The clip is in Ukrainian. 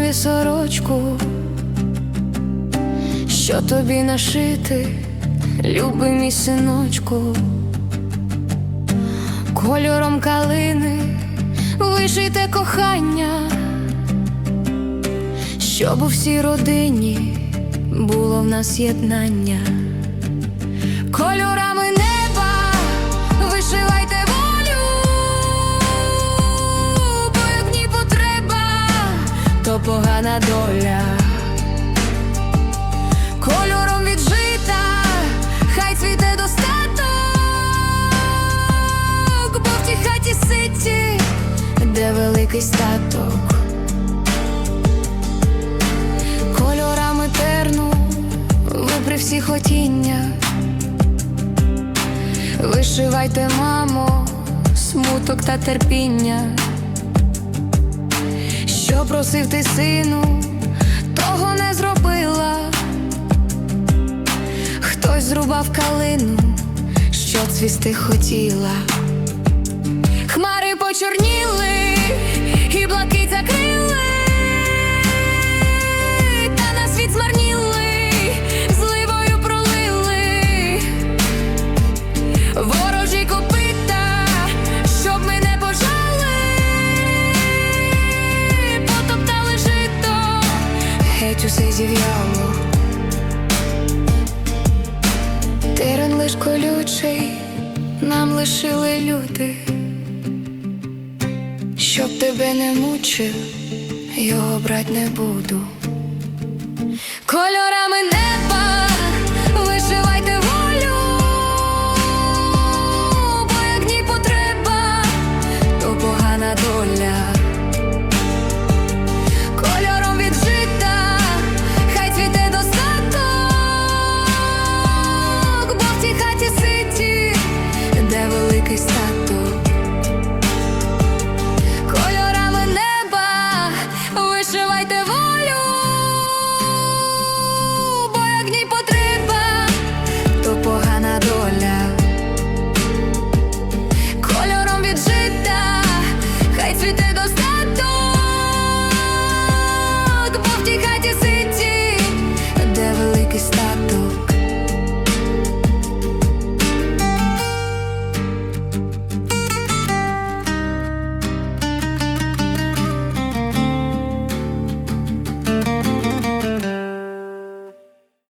синові сорочку, що тобі нашити, любий мій синочку. Кольором калини вишите кохання, щоб у всій родині було в нас єднання. Кольорами неба вишивайте волю, бо як в ній потреба, то погана доля. Кольором віджита, хай цвіте достаток, бо в тій хаті ситі, де великий статок. Кольорами терну ви при всіх хотіннях, вишивайте, мамо, смуток та терпіння. Що просив ти, сину, того не зробила. Хтось зрубав калину, що цвісти хотіла. Хмари почорніли і блакить закрили, та на світ змарніли, зливою пролили. Ворожі копита, щоб ми не пожали, потоптали жито, геть усе зів'яло. Терен лиш колючий нам лишили люди, щоб тебе не мучив, його брать не буду. Кольорами не